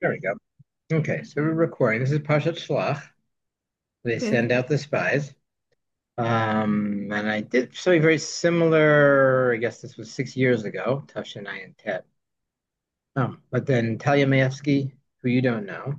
There we go. Okay, so we're recording. This is Parshat Shlach. They Okay. send out the spies. And I did something very similar. I guess this was 6 years ago, Tafshin and Tet. But then Talia Maevsky, who you don't know,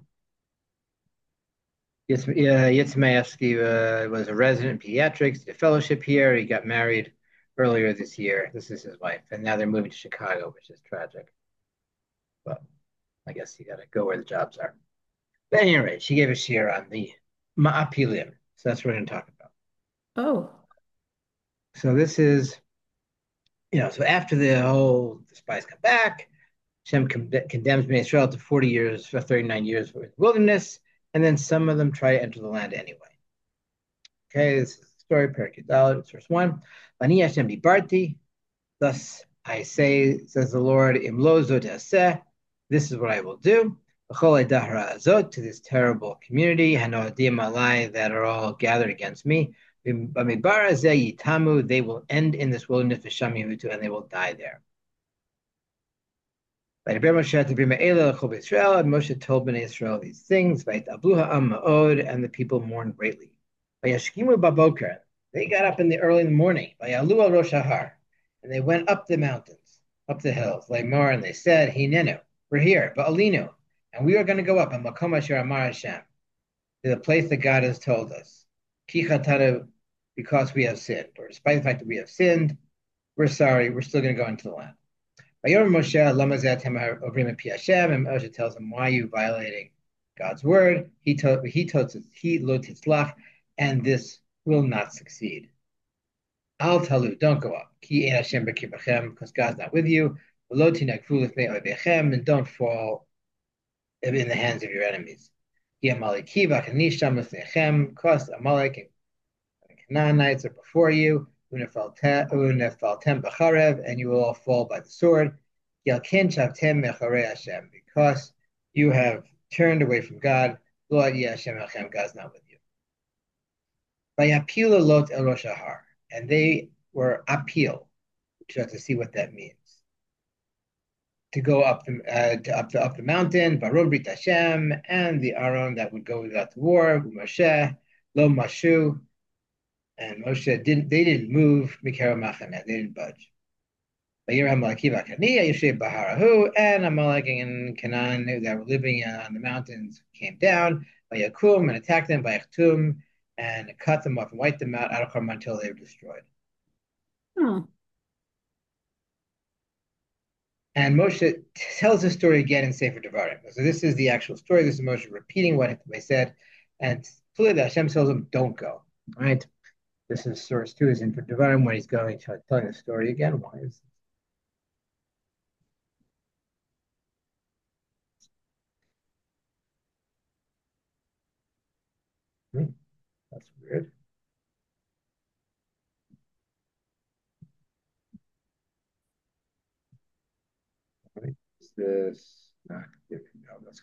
Yitz Maevsky was a resident in pediatrics, did a fellowship here. He got married earlier this year. This is his wife, and now they're moving to Chicago, which is tragic. But I guess you got to go where the jobs are. But at any rate, she gave a share on the Ma'apilim. So that's what we're going to talk about. Oh, So this is, so after the spies come back, Shem condemns Bnei Israel to 40 years, 39 years for wilderness, and then some of them try to enter the land anyway. Okay, this is the story, Parakut Dalet, verse 1. Ani Hashem dibarti, thus I say, says the Lord, Im lo zot aseh, this is what I will do. B'chol dahra azot, to this terrible community, hanoadim alai, that are all gathered against me. B'midbar hazeh yitamu, they will end in this wilderness, v'sham yamutu, and they will die there. And Moshe told Bnei Israel these things, and the people mourned greatly. They got up early in the morning, and they went up the mountains, up the hills, and they said, Hinenu, we're here, Ba'alinu, and we are going to go up, and Makom Asher Amar Hashem, to the place that God has told us. Because we have sinned, or despite the fact that we have sinned, we're sorry, we're still going to go into the land. And Moshe tells him, why are you violating God's word? And this will not succeed. Al talu, don't go up. Because God's not with you. And don't fall in the hands of your enemies. Because Amalek and Canaanites are before you, and you will all fall by the sword, because you have turned away from God. God's not with you. And they were appeal, which you have to see what that means. To go up the mountain, Baron Brit Hashem, and the Aaron that would go without the war, Moshe, Lo Mashu, and Moshe they didn't move, Mikara Machane, they didn't budge. And Amalek and Canaan that were living on the mountains came down, by Yakum, and attacked them by Achtum, and cut them off and wiped them out of Karma until they were destroyed. hmm. And Moshe tells the story again in Sefer Devarim. So this is the actual story. This is Moshe repeating what they said, and clearly Hashem tells him, "Don't go." All right. This is source two is in Devarim when he's going to telling the story again. Why is that's weird? Right? Is this not? No, that's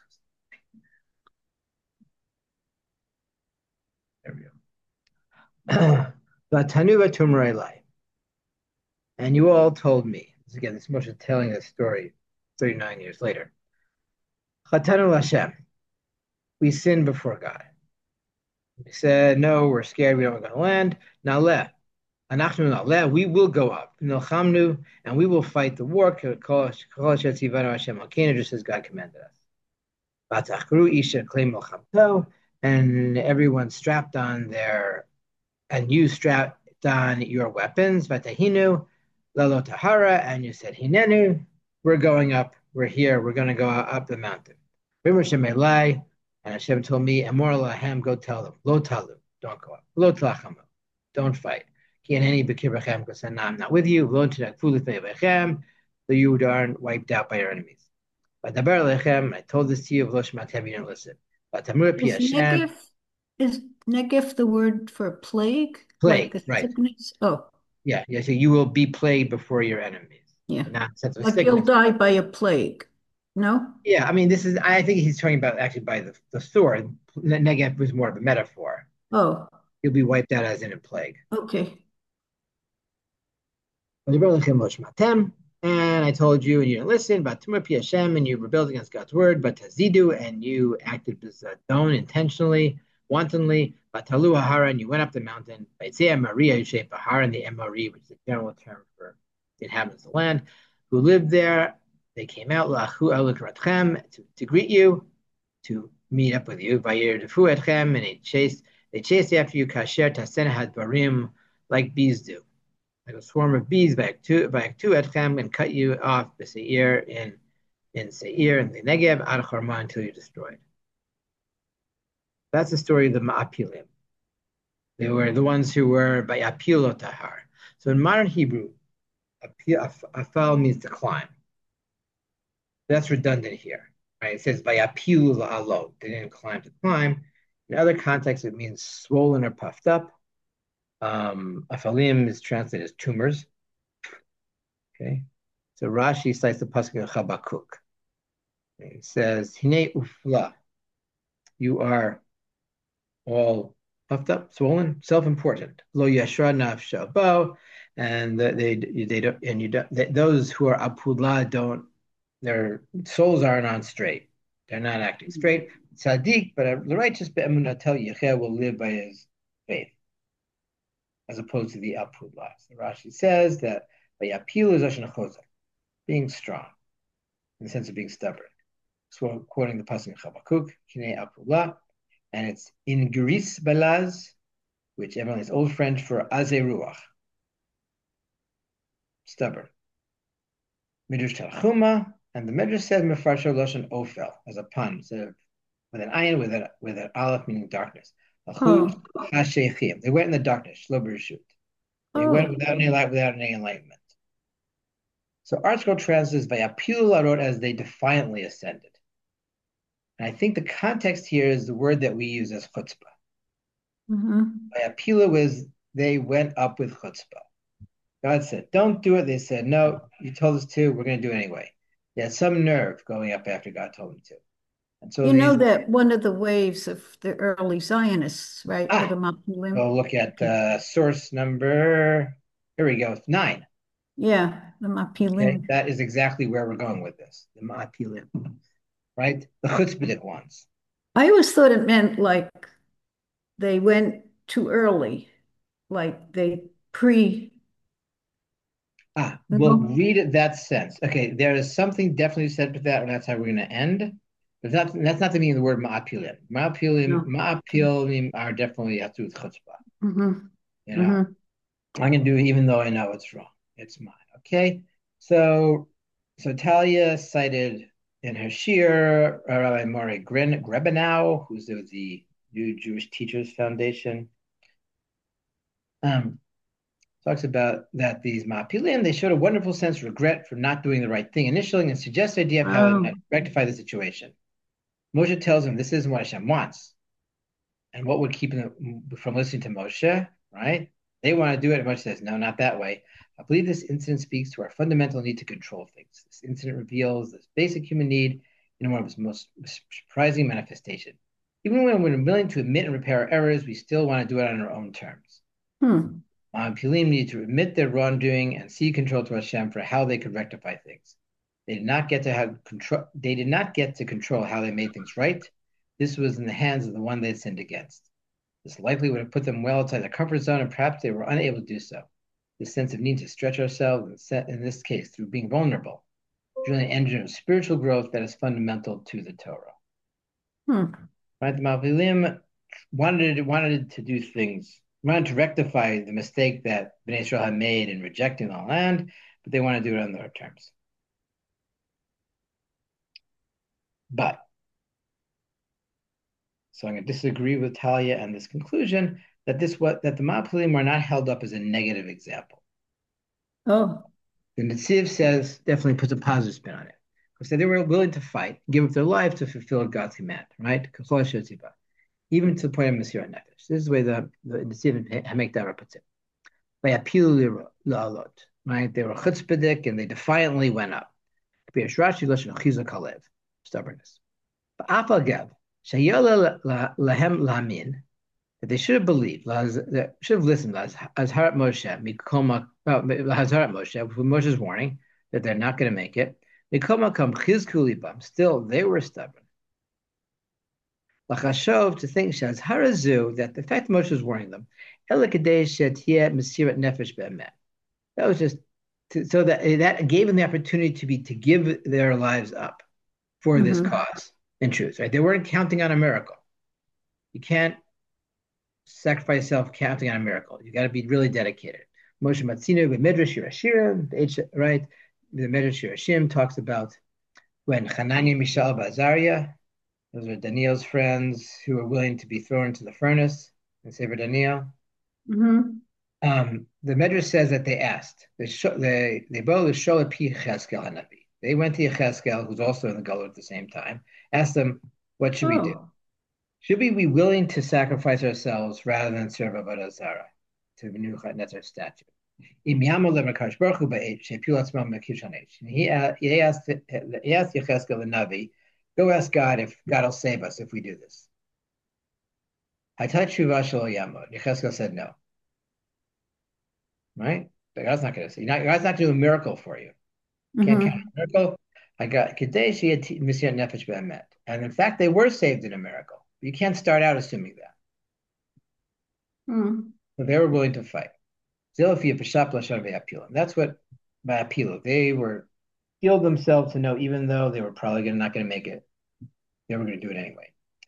there we go. Vatanu Tumrelai. And you all told me. Again, this Moshe telling this story 39 years later. Chatanu Hashem. We sinned before God. We said, no, we're scared. We don't want to go to land. Naleh. Anachnu naleh. We will go up. Nilchamnu. And we will fight the war. Just as God commanded us. Vatachru isha claim milchamto. And everyone strapped on their, and you strapped on your weapons. Vatahinu. Lalo tahara. And you said, hinenu. We're going up. We're here. We're going to go up the mountain. And Hashem told me, Amor Lahem, go tell them, Lo Talu, don't go up. Lo Tlachamu, don't fight. Because I'm not with you. Lo Tinakfu, so you aren't wiped out by your enemies. But I told this to you, Lo Shmatem, you don't listen. But Tamur Pi Is Hashem, Negef the word for plague? Like plague, a right. sickness? Oh, Yeah, yeah, so you will be plagued before your enemies. yeah. Not in the sense of Like you'll sickness. die by a plague. No? Yeah, I mean, I think he's talking about actually by the sword. Negev was more of a metaphor. Oh, You'll be wiped out as in a plague. okay. And I told you, and you didn't listen. But Tumah Pi Hashem, and you rebelled against God's word. But Tazidu, and you acted bizadon intentionally, wantonly. But Talu Hahara, and you went up the mountain. Baitzea Maria, you shaped Bahar, and the Emori, which is a general term for the inhabitants of the land who lived there. They came out to greet you, to meet up with you. Vayir Defu Etchem, and they chased after you. Kasher Tasen Hadbarim, like bees do, like a swarm of bees back to Etchem, and cut you off the Seir in Seir and the Negev ad Harma until you're destroyed. That's the story of the Ma'apilim. They were the ones who were by Apilotahar. So in modern Hebrew, afal means to climb. That's redundant here, right? It says by Apil alot. They didn't climb to climb. In other contexts, it means swollen or puffed up. Afalim is translated as tumors. Okay, so Rashi cites the pasuk in Chabakuk. It says, "Hine ufla," you are all puffed up, swollen, self-important. Lo yashra nafsha bo, and they don't, and you don't. Those who are apula don't. Their souls aren't on straight. They're not acting straight. Tzaddik, but the righteous be'emunatel yecheh will live by his faith, as opposed to the apula. So Rashi says that by apil is ashna chozak, being strong, in the sense of being stubborn. So quoting the pasuk in Chabakuk, Kinei Apula, and it's in Gris Balaz, which everyone is old French for Azeh Ruach, stubborn. Midrash Talchuma, and the Midrash says Mefarsha Loshan Ofel, as a pun, so with an ayin, with an aleph meaning darkness. Oh, They went in the darkness, Shlo B'Reshut. They went oh. without any light, without any enlightenment. So ArtScroll translates Vayapil Larot as they defiantly ascended. And I think the context here is the word that we use as chutzpah. Mhm. Apila was they went up with chutzpah. God said, "Don't do it." They said, "No, you told us to. We're going to do it anyway." They had some nerve going up after God told them to. And so You know these that one of the waves of the early Zionists, right, were ah, the Mappilim? we'll look at source number. Here we go, 9. Yeah, the Okay, Mappilim. that is exactly where we're going with this. The Ma'apilim, right? The chutzpahdik ones. I always thought it meant like they went too early, like they pre, you Well, know? read it that sense. Okay, there is something definitely said with that, and that's how we're going to end. But that's not the meaning of the word ma'apilim. No. Ma'apilim are definitely have to do with chutzpah. Mm-hmm. You know, Mm-hmm. I'm going to do it even though I know it's wrong. It's mine. Okay, so Talia cited in her shir Rabbi Mori Grebenow, who's the New Jewish Teachers Foundation. Um, talks about that these Mapilim, they showed a wonderful sense of regret for not doing the right thing initially and suggests the idea of how Oh. to rectify the situation. Moshe tells him this isn't what Hashem wants. And what would keep them from listening to Moshe, right? They want to do it, and Moshe says, no, not that way. I believe this incident speaks to our fundamental need to control things. This incident reveals this basic human need in one of its most surprising manifestation. Even when we're willing to admit and repair our errors, we still want to do it on our own terms. Hmm. Pilim needed to admit their wrongdoing and seek control to Hashem for how they could rectify things. They did not get to have control. They did not get to control how they made things right. This was in the hands of the one they had sinned against. This likely would have put them well outside their comfort zone, and perhaps they were unable to do so. This sense of need to stretch ourselves, in this case, through being vulnerable, is really an engine of spiritual growth that is fundamental to the Torah. Hmm. Right? The Malvilim wanted to do things, wanted to rectify the mistake that Bnei Israel had made in rejecting the land, but they want to do it on their terms. But so I'm going to disagree with Talia and this conclusion that that the Malvilim are not held up as a negative example. Oh. The Netziv says definitely puts a positive spin on it. Because they were willing to fight, give up their life to fulfill God's command, right? Even to the point of Mesirat Nefesh. This is the way the Netziv Hamekdara puts it. By apil la'alot, right? They were chutzpahdik and they defiantly went up. Stubbornness. But afagav, shayala lahem lamin, that they should have believed, should have listened, Hazrat Moshe, with Moshe's warning, that they're not going to make it. Still, they were stubborn. Lachashov, to think Shaz Harazu, that the fact Moshe was warning them, that was just so that gave them the opportunity to give their lives up for this Hmm. cause in truth, right? They weren't counting on a miracle. You can't sacrifice yourself counting on a miracle. You got to be really dedicated. Moshe Matzino, the Midrash Shirashim, right? The Midrash Shirashim talks about when Hananiah, Mishael, Azariah, those are Daniel's friends who were willing to be thrown into the furnace in Sefer Daniel. Hmm. The Medrash says that they asked. They both show a pi Cheskel Hanavi. They went to Cheskel, who's also in the Gulleh at the same time, asked them, "What should we do? Oh. Should we be willing to sacrifice ourselves rather than serve Avodah Zarah to the new Netzar statue?" He asked Yecheskel the Navi, "Go ask God if God will save us if we do this." Yecheskel said no. Right? But God's not going to say. God's not doing a miracle for you. Can't count Hmm. on a miracle. I got Kadeshi Messiah Nefesh Be'emet. And in fact, they were saved in a miracle. You can't start out assuming that. Hmm. So they were willing to fight. Zilafia Peshap Lashon Ve'apilim. That's what Ve'apilu. They were healed themselves to know, even though they were probably not going to make it, they were going to do it anyway.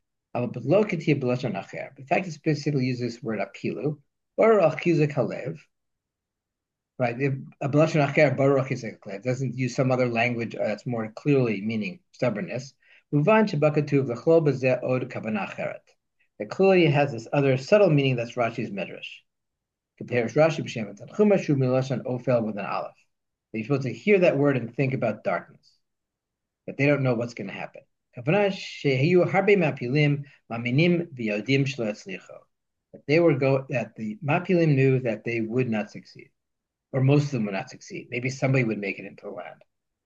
The fact it specifically uses this word apilu, or achizak halev, right? If a b'lashon acher baruch it doesn't use some other language that's more clearly meaning stubbornness. Muvan shebakatuv l'chol b'zeh od kavanah acheret. It clearly has this other subtle meaning that's Rashi's medrash. Compares Rashi b'shem and Tanchuma shu milashon ofel with an aleph. You're supposed to hear that word and think about darkness, but they don't know what's going to happen. Kavanah shehiyu harbe mapilim maminim v'yodim shlo yatzlicho. That the mapilim knew that they would not succeed, or most of them would not succeed. Maybe somebody would make it into the land.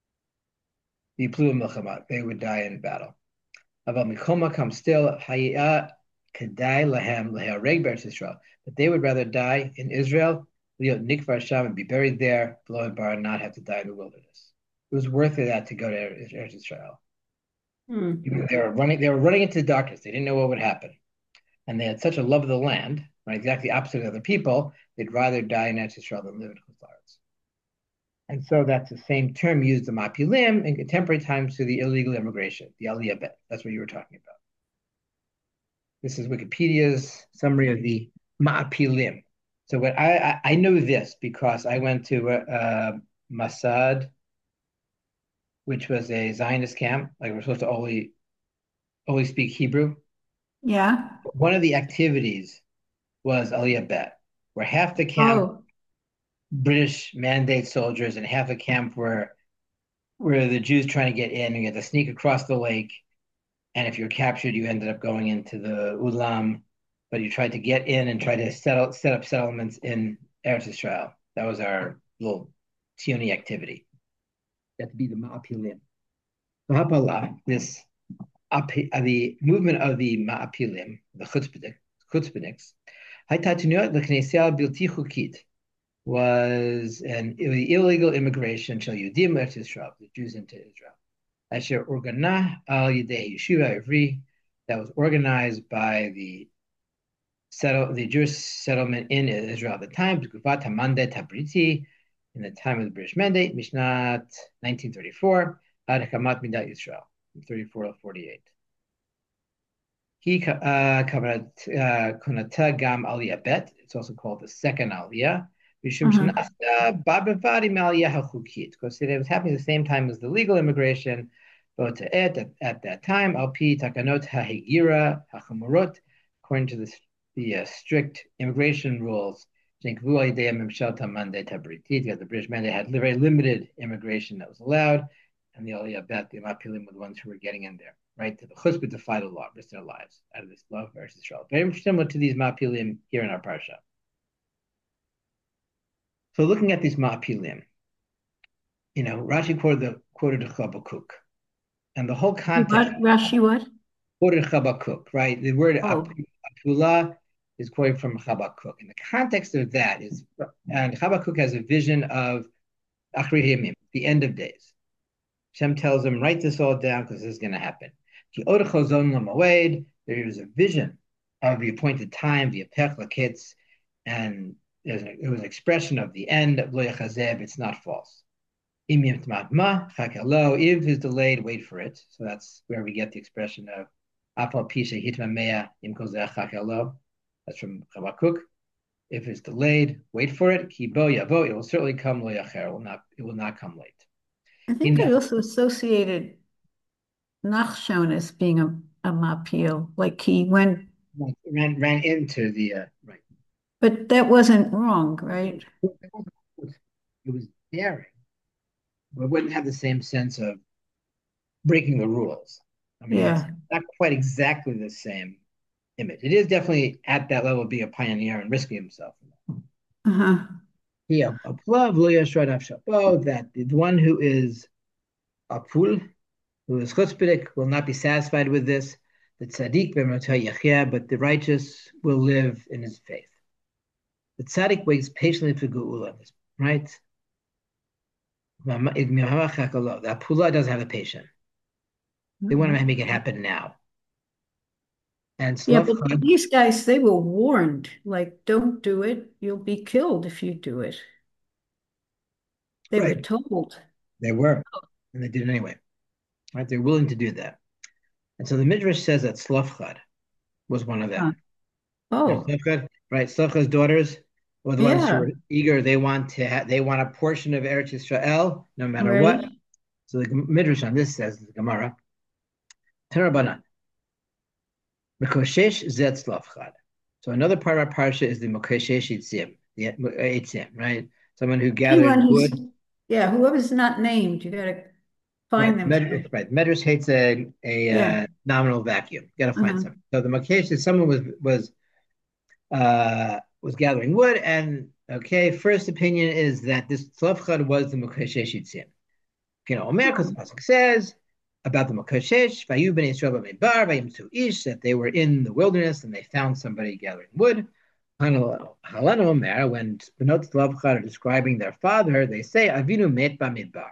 They would die in battle. Aval mikoma comes still hayya kedai lahem lehareg beretz Israel. But they would rather die in Israel, liot nikvar sham, and be buried there, below and bar, and not have to die in the wilderness. It was worth it that to go to Eretz Israel. Hmm. They were running into the darkness. They didn't know what would happen. And they had such a love of the land, right, exactly opposite of other people, they'd rather die in Eretz Israel than live in Chutz. And so that's the same term used in Mapilim in contemporary times to the illegal immigration, the Aliyah Bet. That's what you were talking about. This is Wikipedia's summary of the Mapilim. So what I know this because I went to Masad, which was a Zionist camp. Like we're supposed to only speak Hebrew. Yeah. One of the activities was Aliyah Bet, where half the camp Oh. British mandate soldiers and half the camp were the Jews trying to get in. You had to sneak across the lake, and if you're captured, you ended up going into the Ulam. But you tried to get in and try to set up settlements in Eretz Israel. That was our little Tioni activity. That to be the Ma'apilim. So Hapala, the movement of the Ma'apilim, the Chutzpahniks, was an illegal immigration shall Yudim Eretz Israel, the Jews into Israel. Asher Organa al Yidei Yeshiva Ivri, that was organized by the Jewish settlement in Israel at the time, Gufat Hamandet Tabriti, in the time of the British Mandate, Mishnat 1934, Ad Hakamat Midat Yisrael, 34 to 48. He Konata Gam Aliyah Bet, it's also called the second Aliyah, Mishum Hmm. Shnasta Babavadi Maliyah HaChukit, because it was happening at the same time as the legal immigration, but at that time, Alpi Takanot HaHigira HaChamurot, according to the strict immigration rules, the British Mandate had very limited immigration that was allowed, and the Aliyah Bet, the Mapilim, were the ones who were getting in there, right? To the chutzpah to fight a law, risk their lives out of this love versus Israel. Very similar to these Mapilim here in our parsha. So looking at these Mapilim, Rashi quoted Habakkuk, and the whole context What? Rashi what? quoted Habakkuk, right? The word Oh. Apula is quoted from Habakkuk. And the context of that is, and Habakkuk has a vision of Achrei Yamim, the end of days. Hashem tells him, write this all down because this is going to happen. There is a vision of the appointed time, the apech and it was an expression of the end of lo yachazeb. It's not false. If is delayed, wait for it. So that's where we get the expression of afal pisha hitmamea im lo. That's from Habakkuk. If it's delayed, wait for it. Ki bo yavo, it will certainly come lo yacher. It will not come late. I think I also associated Nachshon as being a mapil, like he went, ran into the right. but that wasn't wrong, right? It was daring, but it wouldn't have the same sense of breaking the rules. I mean, it's Yeah. not quite exactly the same image. It is definitely at that level of being a pioneer and risking himself. Uh-huh. Yeah, that the one who is a fool, who is chutzpahdik, will not be satisfied with this. The tzaddik yachya, but the righteous will live in his faith. The tzaddik waits patiently for geula, right? The pula doesn't have the patience. They want to make it happen now. And Yeah, but Slavchad, these guys, they were warned, like, don't do it. You'll be killed if you do it. They were right? told. They were, and they did it anyway. Right? They're willing to do that. And so the Midrash says that Slavchad was one of Huh. them. Oh, Right? Slavchad's daughters were the ones who yeah, were eager. They want a portion of Eretz Yisrael, no matter what. right. So the Midrash on this says the Gemara, Terabanan, Mekoshesh Zet Slavchad. So another part of our parsha is the Mekoshesh Itzim, the Itzim, right? Someone who Anyone gathered who's, wood. yeah, whoever's not named, you got to Right, find them some. right. Medrash hates a Yeah. nominal vacuum. Got to find Uh-huh. something. So the Makesh is someone was gathering wood, and okay, first opinion is that this Tzlafchad was the Mekoshesh Yitzim. You know, Omer, because the pasuk says about the Mekoshesh, Vayu ben Yisrael b'midbar, vayimtzu ish, that they were in the wilderness and they found somebody gathering wood. Halanu Omer, when Benot Tzlafchad are describing their father, they say Avinu met b'midbar.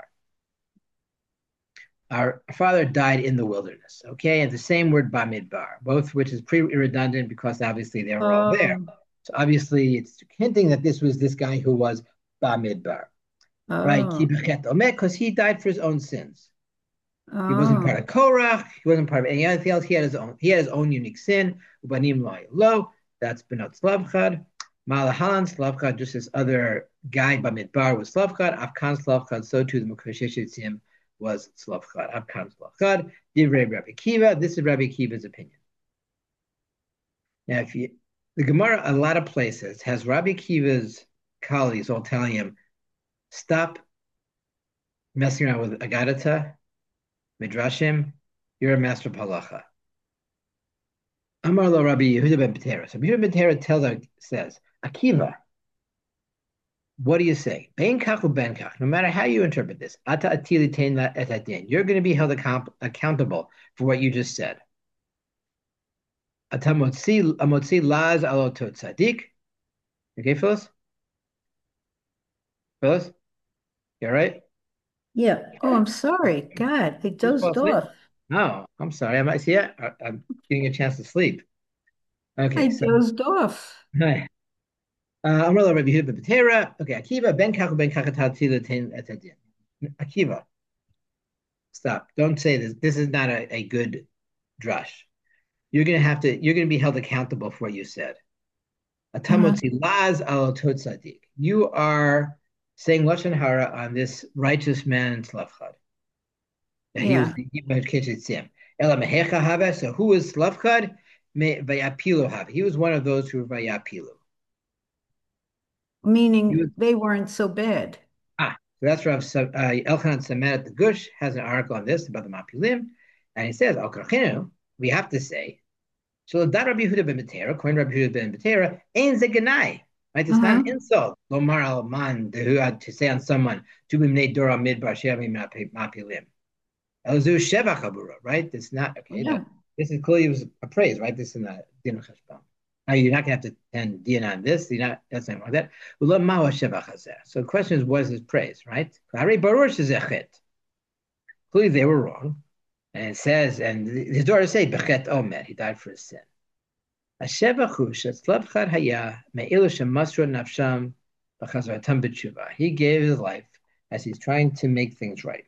Our father died in the wilderness. Okay, and the same word Bamidbar, both which is pretty redundant because obviously they were all there. Oh, So obviously it's hinting that this was this guy who was Bamidbar, right? oh, Because he died for his own sins. He wasn't part oh. of Korach. He wasn't part of anything else. He had his own. He had his own unique sin. Ubanim lo. That's Benot Slavchad. Malahan Slavchad, just this other guy Bamidbar was Slavchad. Afkan Slavchad. So too the Mekoshesh was Slavchad. Afkan Slavchad. Divrei Rabbi Kiva. This is Rabbi Kiva's opinion. Now, the Gemara, a lot of places has Rabbi Kiva's colleagues all telling him, stop messing around with Agadata, Midrashim. You're a master of halacha. Amar lo Rabbi Yehuda ben Betera. So Yehuda ben Betera says, Akiva, what do you say? Ben kach u ben kach. No matter how you interpret this, ata atili tein et adin. You're going to be held accountable for what you just said. Ata amotzi laz alotot tzadik. Okay, Phyllis? Phyllis? You all right? Yeah. Oh, I'm sorry. God, I Just fall dozed asleep? off. No, I'm sorry. I might see it. I'm getting a chance to sleep. I Okay, so dozed off. hi. Amar lo Rabbi Yehuda ben Betera. Okay, Akiva ben kach u ben kach ata atili tein et adin. Akiva, stop. Don't say this. This is not a good drush. You're gonna be held accountable for what you said. Uh-huh. Atamotzi laz al tzadik. You are saying lashon hara on this righteous man Slavchad. That he was Yeah. the Tzim. Ela mehecha hava. So who is Slavchad? Vayapilu hava. He was one of those who were vayapilu. He was Meaning they weren't so bad. So that's Rav Elchanan Samet at the Gush has an article on this about the Mapilim, and he says Al Karchinu. We have to say so that Rabbi Yehuda ben Betera, according to Rabbi Yehuda ben Betera, ein zeganai. Right? It's not an Uh-huh. insult. Lomar al man to say on someone to be made dora midbar shevim mapilim. Elzu sheva chabura. Right? It's not okay. No, Yeah. this is clearly was a praise. Right? This is in the Din Cheshbon. You're not going to have to attend Dian on this. You're not. That's not like that. So the question is, what is his praise, right? Clearly, they were wrong, and it says, and his daughters say, "Bechet Omer, he died for his sin." He gave his life as he's trying to make things right.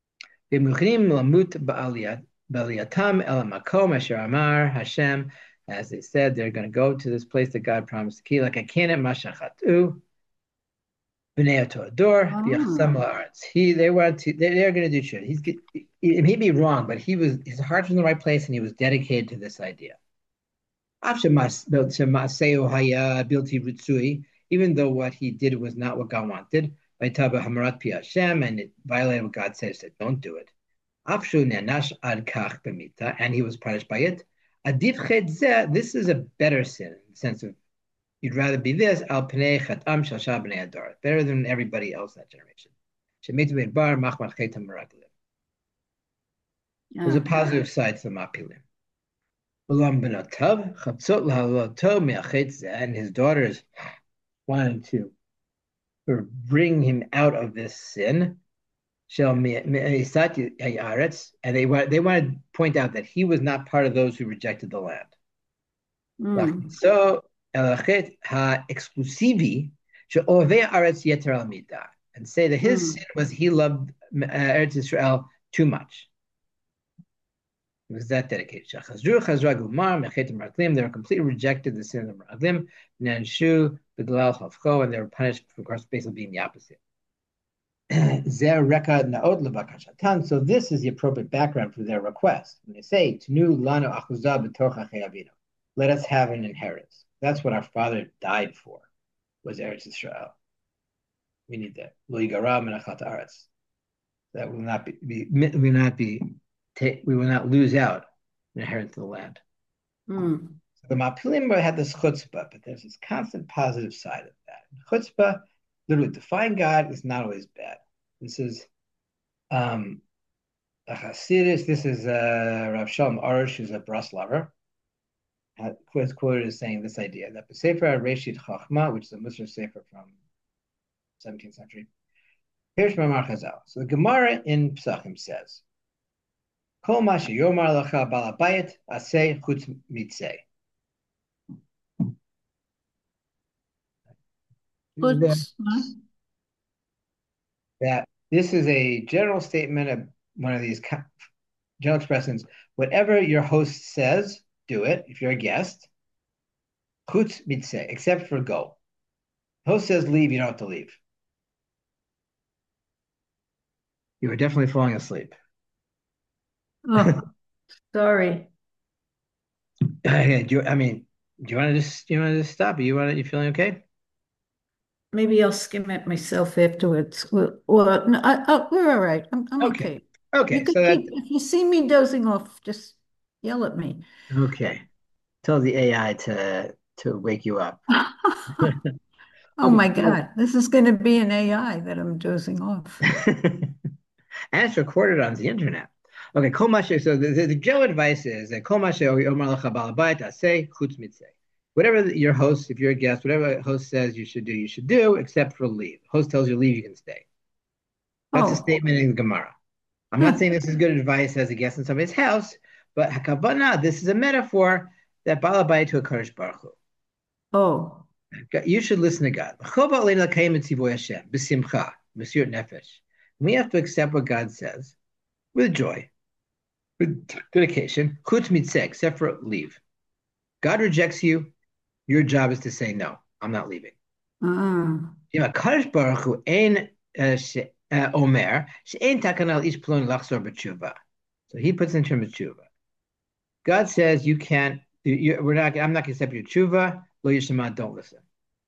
As they said, they're going to go to this place that God promised. Like I can't mashachatu b'nei Torador Ah, v'yachsam la'aretz. They want to. They're going to do shit. He'd be wrong, but his heart was in the right place, and he was dedicated to this idea. Even though what he did was not what God wanted, and it violated what God said, don't do it. And he was punished by it. This is a better sin in the sense of you'd rather be this better than everybody else in that generation. There's a yeah. positive side to the mapilim. And his daughters wanted to bring him out of this sin. And they wanted to point out that he was not part of those who rejected the land. Mm, So exclusivi and say that his sin mm, was he loved Eretz Israel too much. It was that dedication. They were completely rejected the sin of Meraglim, and they were punished for, of course, basically being the opposite. So this is the appropriate background for their request. When they say, let us have an inheritance. That's what our father died for, was Eretz Israel. We need that. That will not we will not lose out in inheritance of the land. mm. So the Mapilim had this chutzpah, but there's this constant positive side of that. Chutzpah, literally, to find God is not always bad. This is a Hasidus. This is Rav Shalom Arush, who's a Breslauer, was quoted as saying this idea that the Sefer Reshit Chachma, which is a Musar Sefer from 17th century, Hirsch Mamar Chazal. So the Gemara in Psachim says, Kol ma sheyomar lacha bala bayit aseh chutz mitzeh. What? That this is a general statement of one of these general expressions. Whatever your host says, do it. If you're a guest, chutz mitzeh, except for go. Host says leave, you don't have to leave. You were definitely falling asleep. Oh, sorry. Do you want to just stop? You feeling okay? Maybe I'll skim it myself afterwards. No, we're all right. I'm Okay. okay. You Okay. could So that if you see me dozing off, just yell at me. okay. Tell the AI to wake you up. Oh Okay. my God, this is going to be an AI that I'm dozing off. And it's recorded on the internet. Okay, kol mashe. So the general advice is that kol mashe omar lecha bal bayit aseh chutz mitzeh. Whatever your host, if you're a guest, whatever host says you should do, except for leave. Host tells you leave, you can stay. That's a Oh, statement in Gemara. I'm not hmm. saying this is good advice as a guest in somebody's house, but hakavana, this is a metaphor that balabai to a Kadosh Baruch Hu. Oh, You should listen to God. We have to accept what God says with joy, with dedication, except for leave. God rejects you. Your job is to say, no, I'm not leaving. ah, Kadosh Baruch Hu Omer, she'ein takanal ish plon lachzor b'tshuva. So he puts in terms of tshuva. God says you can't. We're not. I'm not going to accept your tshuva. Lo yishma, don't listen.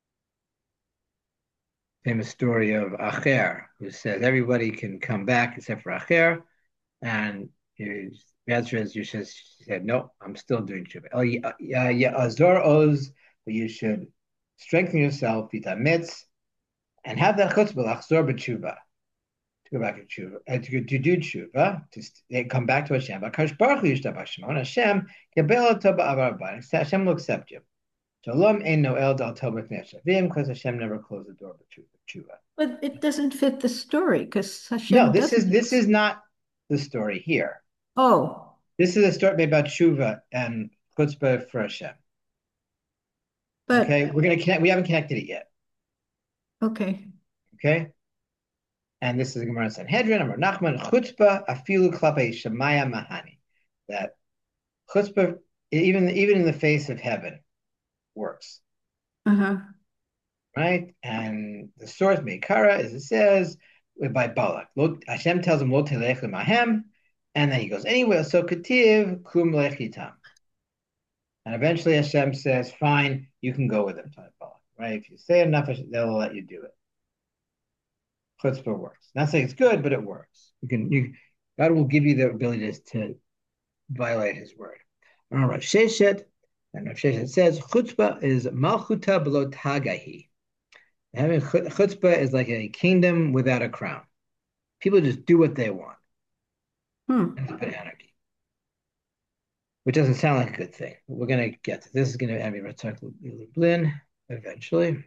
Famous story of Acher, who says everybody can come back except for Acher, and the answer is she said no, I'm still doing tshuva. Azor oz, but you should strengthen yourself, vitamitz, and have that chutzpah lachzor b'tshuva. To go back to tshuva, to do tshuva, to come back to Hashem. But Kadosh Baruch Hu Yishtabach Shemo, and Hashem Hashem will accept you. Shalom ein noel dal tov b'fnei shavim, because Hashem never closed the door of tshuva. But it doesn't fit the story because No, Hashem this is doesn't. this is not the story here. Oh, This is a story about tshuva and chutzpah for Hashem. Okay, but we're gonna connect. We haven't connected it yet. okay. Okay, and this is the Gemara in Sanhedrin. Amar Nachman chutzpah afilu klapei shemaya mahani. That chutzpah, even in the face of heaven, works. Uh-huh. Right? And the source Meikara, as it says, by Balak. Hashem tells him, Lo telech mahem, and then he goes, anyway, so kativ kum lechitam. And eventually Hashem says, fine, you can go with him, Balak. Right? If you say enough, they'll let you do it. Chutzpah works. Not saying it's good, but it works. God will give you the ability to violate his word. All right, Sheshet, and Rav Sheshet says, chutzpah is malchuta below tagahi. Having chutzpah is like a kingdom without a crown. People just do what they want. Hmm. It's a bit anarchy, which doesn't sound like a good thing. But we're going to get to this. Is going to have a Blin eventually.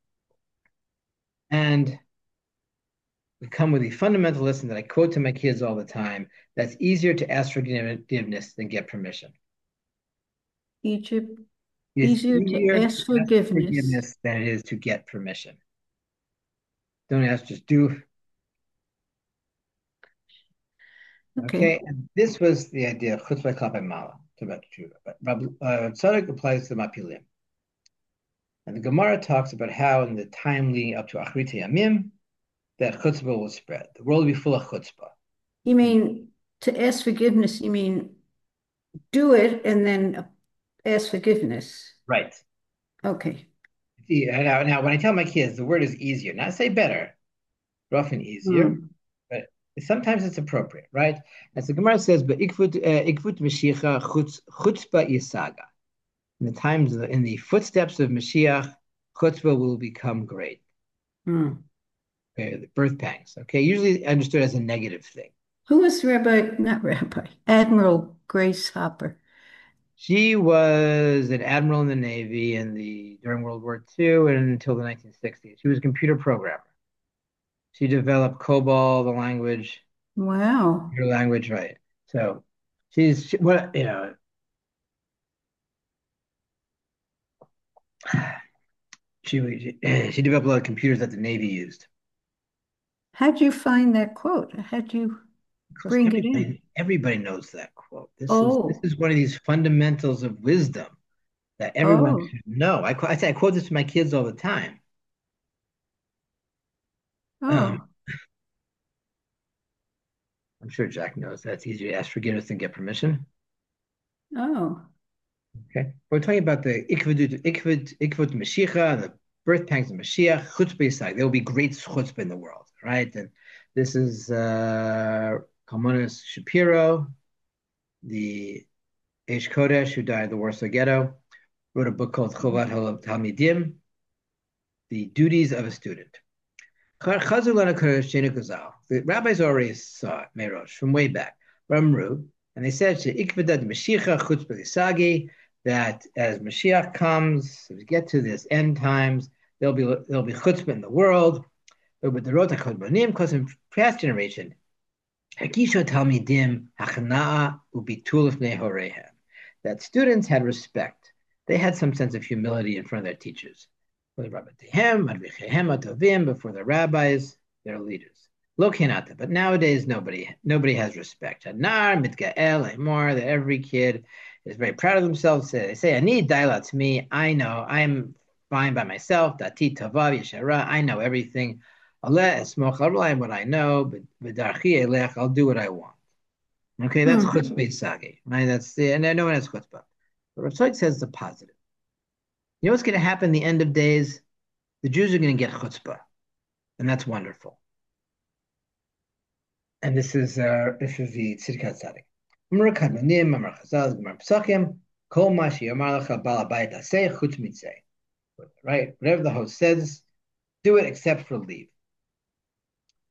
And we come with the fundamental lesson that I quote to my kids all the time. That's easier to ask forgiveness than get permission. Egypt, It's easier to easier to ask ask forgiveness. forgiveness than it is to get permission. Don't ask, just do. Okay. Okay, and this was the idea of chutzpah klapei mala, about tshuva. But Tzadok applies to the mapilim. And the Gemara talks about how in the time leading up to Achrita Yamim, that chutzpah will spread. The world will be full of chutzpah. You mean to ask forgiveness, you mean do it and then ask forgiveness. Right. Okay. See, now, when I tell my kids, the word is easier, not say better, but often easier, Hmm. but sometimes it's appropriate, right? As the Gemara says, but ikvut Mashiach chutzpah yisaga. In the footsteps of Mashiach, chutzpah will become great. Hmm. Okay, the birth pangs. Okay, usually understood as a negative thing. Who was not Rabbi, Admiral Grace Hopper? She was an admiral in the Navy during World War II and until the 1960s. She was a computer programmer. She developed COBOL, the language, Wow. your language, right? So what she developed a lot of computers that the Navy used. How'd you find that quote? How'd you Of course, bring it in? everybody knows that quote. This Oh, is one of these fundamentals of wisdom that everyone oh, should know. I quote this to my kids all the time. Um, oh, I'm sure Jack knows that it's easier to ask forgiveness than get permission. oh. Okay, we're talking about the ikvud Mashiach, the birth pangs of Mashiach, chutzpah yisag. There will be great chutzpah in the world, right? And this is Kalmanis Shapiro, the Eish Kodesh, who died in the Warsaw Ghetto, wrote a book called Chovat Talmidim, The Duties of a Student. The rabbis already saw it, Merosh, from way back, Ramru, and they said that as Mashiach comes, as we get to this end times, there'll be chutzpah in the world. But with the Rota Kodbonim, because in past generation, Hakisha Talmidim Hachna'a Ubitul Ifnei Horehem, that students had respect. They had some sense of humility in front of their teachers. Before the rabbis, their leaders. Lokinata, but nowadays nobody has respect. Hanar, Mitgael, Amor, that every kid is very proud of themselves. They say, I need dialogue to me. I know I'm fine by myself. Dati Tavav Yeshara, I know everything. Allah Esmoch, I'll rely on what I know, but V'darchi Elech, I'll do what I want. Okay, that's Hmm. chutzpah sagi, right? And no one has chutzpah. But Rav Tzadok says the positive. You know what's going to happen in the end of days? The Jews are going to get chutzpah, and that's wonderful. And this is the Tzidkat Tzadik. Amar Kadmonim, Amar Chazal, Amar Psachim, Kol Ma Sheyamar Lecha Bal Habayit Aseh Chutz Mitzeh. Right, whatever the host says, do it except for leave.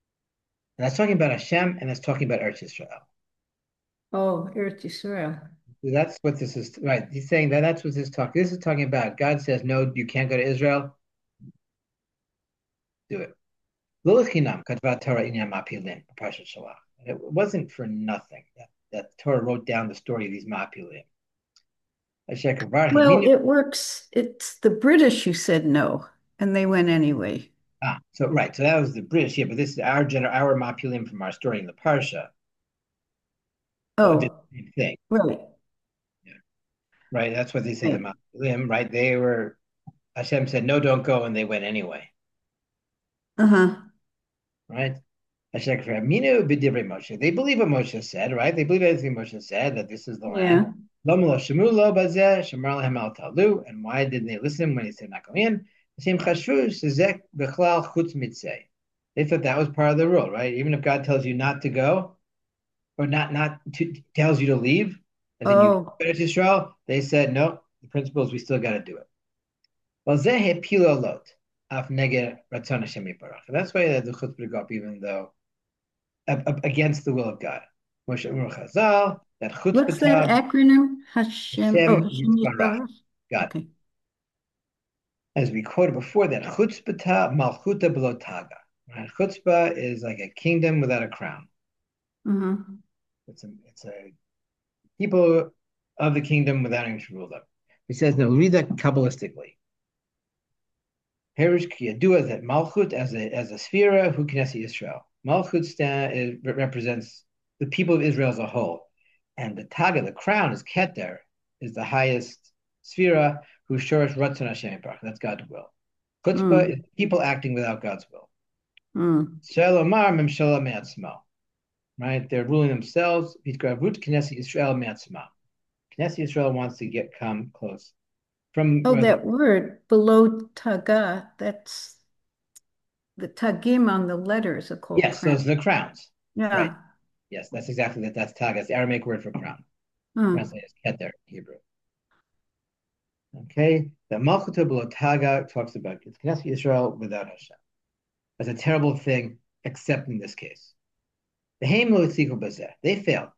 And that's talking about Hashem, and that's talking about Eretz Yisrael. Oh, Eretz Yisrael. That's what this is, right? He's saying that that's what this talk. This is talking about. God says, no, you can't go to Israel. Do it. Lo chinam katva Torah inyan mapilim, Parshat Shalach. It wasn't for nothing that Torah wrote down the story of these mapilim. Asher kavarhi Well, minu. it works. It's the British who said no, and they went anyway. So right, so that was the British, yeah, but this is our mapilim from our story in the Parsha. Did Oh, the same thing. right, Yeah. Right, that's what they say the right. mapilim, right? They were Hashem said, no, don't go, and they went anyway. Uh-huh. Right? Minu b'divrei Moshe. They believe what Moshe said, right? They believe everything Moshe said, that this is the land. Yeah. Lama lo shemu lo bazeh, shamar lahem al talu. And why didn't they listen when he said not go in? Hashem chashvu shezek b'chlal chutz mitzeh. They thought that was part of the rule, right? Even if God tells you not to go, or tells you to leave, and then you Oh, go to Israel, they said, no, the principle is we still got to do it. Well, zeh pilolot af neged ratzon Hashem yitbarach. And that's why the chutzpah go up, even though against the will of God. Moshe Ur Chazal, that what's that chutzpah acronym? Hashem. Oh, Hashem Hashem Yitbarach. Yisbarach. God. Okay. As we quoted before, that chutzpah malchuta belotaga. Right? Chutzpah is like a kingdom without a crown. Uh-huh. It's a people of the kingdom without anyone to rule them. He says, now read that Kabbalistically. Perish Kiyadua, that Malchut as a sphera, who can see Israel. Malchut represents the people of Israel as a whole. And the Taga, the crown, is Keter, is the highest sphera, who shorish Ratzon Hashem Yitbarach. That's God's will. Chutzpah is Mm, people acting without God's will. mm. Shalomar Memshala Me'atzma. Right? They're ruling themselves. Pitgravut Knesset Israel Me'atzma. Knesset Israel wants to come close. From Oh, that word below taga, that's the tagim on the letters are called yes, those crown. are the crowns. Right. Yeah. Yes, that's exactly that. That's tag. That's the Aramaic word for crown. Mm. Translated as keter in Hebrew. Okay. The Malchut Taga talks about it's Knesset Israel without Hashem. That's a terrible thing, except in this case. The Haim lo Tzikul Bazeh. They failed.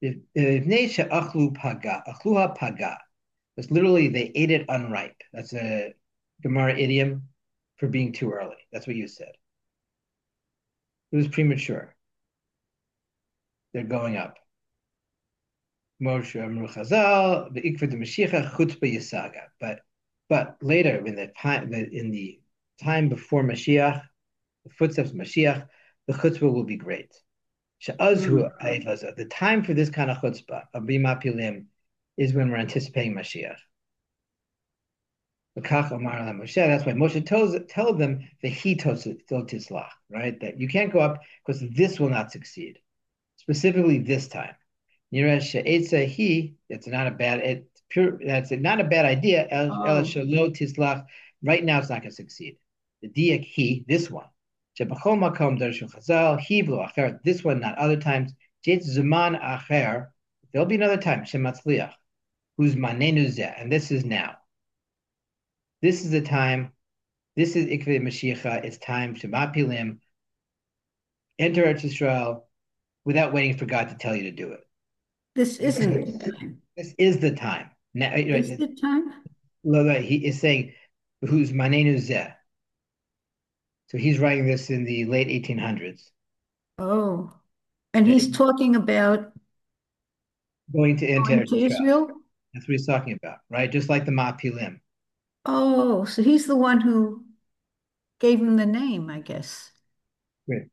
Achluha paga. It's literally they ate it unripe. That's a Gemara idiom for being too early. That's what you said. It was premature. They're going up. Moshe Amru Chazal, the Ikva de Mashiach, Chutzpah Yisaga. But later, in the time before Mashiach, the footsteps of Mashiach, the chutzpah will be great. Mm. The time for this kind of chutzpah, of Bima Pilim, is when we're anticipating Mashiach. That's why Moshe tells them that he told Tislach, right? That you can't go up because this will not succeed. Specifically this time. That's not a bad idea. Oh, Right now, it's not going to succeed. The diak he, this one. This one, not other times. There'll be another time. Who's manenu zeh, and this is now. This is the time. This is Ikveh Mashiach. It's time to Mapilim, enter Eretz Israel without waiting for God to tell you to do it. this isn't the time. This is the time. Now, Is the time? he is saying, who's Manenu Zeh. So he's writing this in the late 1800s. Oh, and That he's talking about going to enter going Eretz to Israel. Israel? That's what he's talking about, right? Just like the Ma'apilim. Oh, so he's the one who gave him the name, I guess. Right.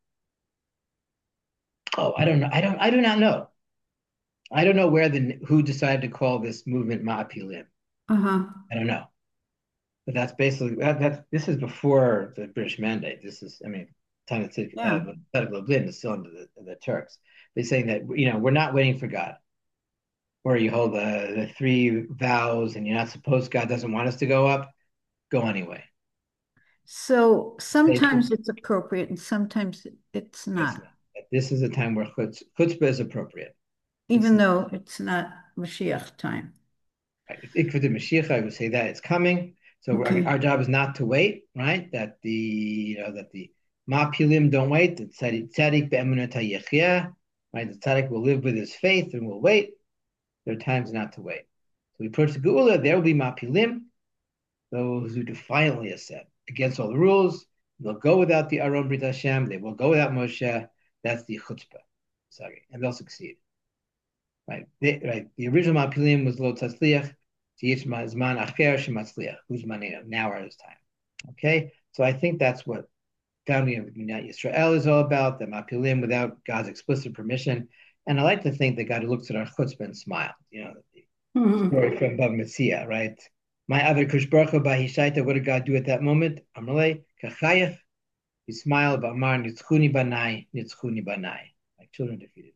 Oh, I don't know. I do not know. I don't know who decided to call this movement Ma'apilim. Uh-huh. I don't know. But that's basically this is before the British Mandate. This is, I mean, time to Yeah. Lublin is still under the Turks. They're saying that we're not waiting for God, or you hold the three vows and you're not supposed. God doesn't want us to go up. Go anyway. So It's sometimes it's appropriate and sometimes it's not, not. This is a time where chutzpah is appropriate. This even is though it's not Mashiach time. Ikvah de Mashiach. I would say that it's coming. So Okay. our job is not to wait, right? That the Mapilim don't wait. The tzaddik be'emunat yechia, right? The tzaddik will live with his faith and will wait. There are times not to wait. So we approach the Geula, there will be Mapilim, those who defiantly ascend against all the rules. They'll go without the Aron Brit Hashem. They will go without Moshe. That's the chutzpah. Sorry, and they'll succeed. Right, right. The original Mapilim was Lo Tzliach. Zman Acher Shematzliach. Who's money now or his time? Okay, so I think that's what founding of Unite Yisrael is all about. The Mapilim without God's explicit permission. And I like to think that God looks at our chutzpah and smiles. You know, the Mhm. story from Bava Metzia, right? My other Kushbarcha Bahishaita, what did God do at that moment? Amrle, Kachayef, he smiled, but Amar, Nitzchuni Banai, Nitzchuni Banai. My children defeated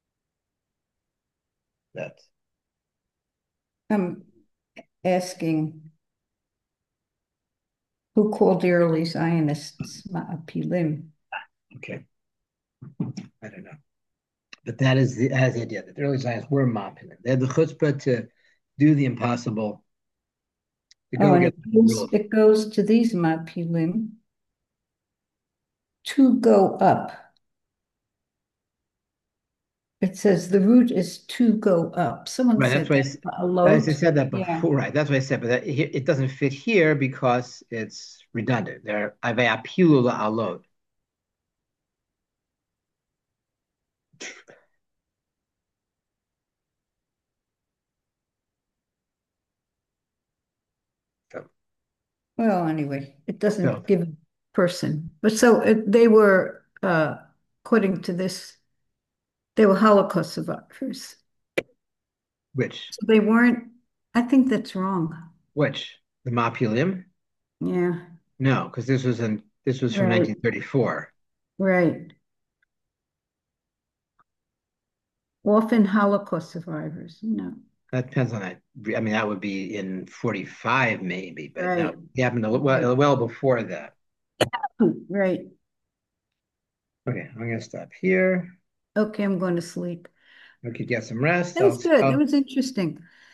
that. I'm asking who called the early Zionists Ma'apilim? Okay, I don't know. But that is the idea that the early Zionists were mopping it. They had the chutzpah to do the impossible, to Oh, go and against the rules. it goes to these Ma'apilim to go up. It says the root is to go up. Someone Right, that's said why that a as I lot. said that Yeah. before. Right, that's what I said. But it doesn't fit here because it's redundant. There, Avayapilu la'alot. So, Well, anyway, it so doesn't give a person. But so they were, according to this, they were Holocaust survivors. which So they weren't, I think that's wrong. which the Mapulim? Yeah, No, because this was from right, 1934. right. Often Holocaust survivors, That depends on that. I mean, that would be in 45 maybe, but no, right, it happened right, well before that. right. Okay, I'm gonna stop here. Okay, I'm going to sleep. I could get some rest. That was good. It was interesting.